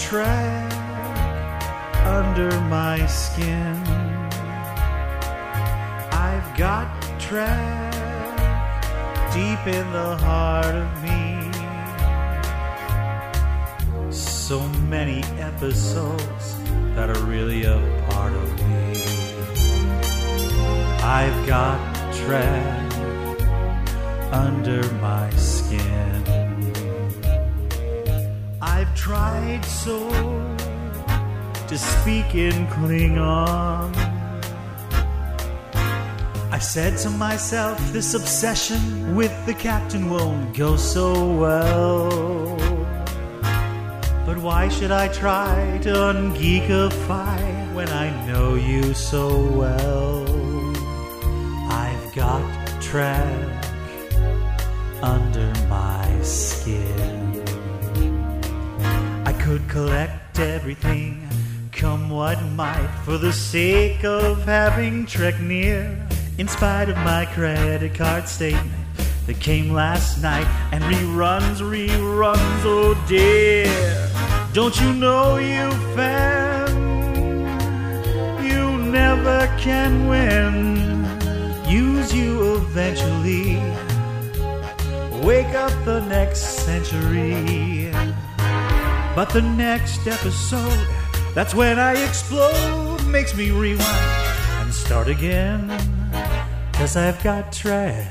Trek under my skin. I've got Trek deep in the heart of me. So many episodes that are really a part of me. I've got Trek under my skin. I've tried so to speak in Klingon. I said to myself, this obsession with the captain won't go so well. But why should I try to ungeekify when I know you so well? I've got Trek under my skin. I could collect everything, come what might, for the sake of having Trek near. In spite of my credit card statement that came last night, and reruns, oh dear. Don't you know, you fan, you never can win. Use you eventually, wake up the next century. But the next episode, that's when I explode, makes me rewind and start again. 'Cause I've got Trek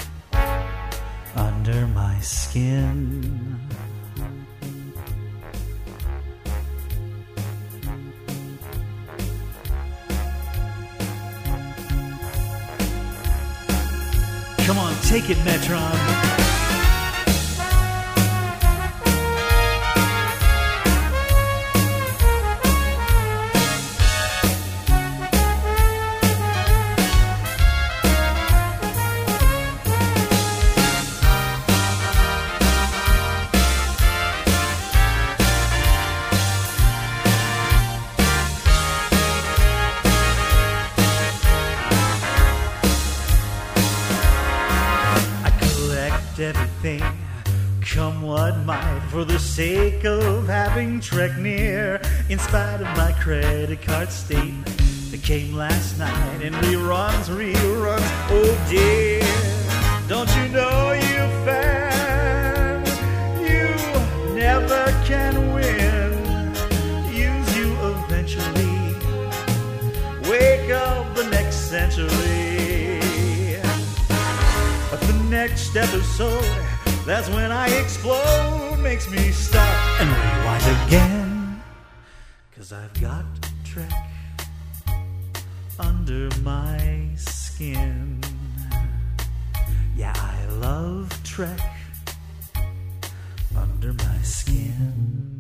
under my skin. Come on, take it, Metron. Everything, come what might, for the sake of having Trek near. In spite of my credit card statement that came last night, and reruns, oh dear. Don't you know, you fan, you never can win. Use you eventually, wake up the next century. But the next episode, that's when I explode, makes me stop and rewind again. 'Cause I've got Trek under my skin. Yeah, I love Trek under my skin.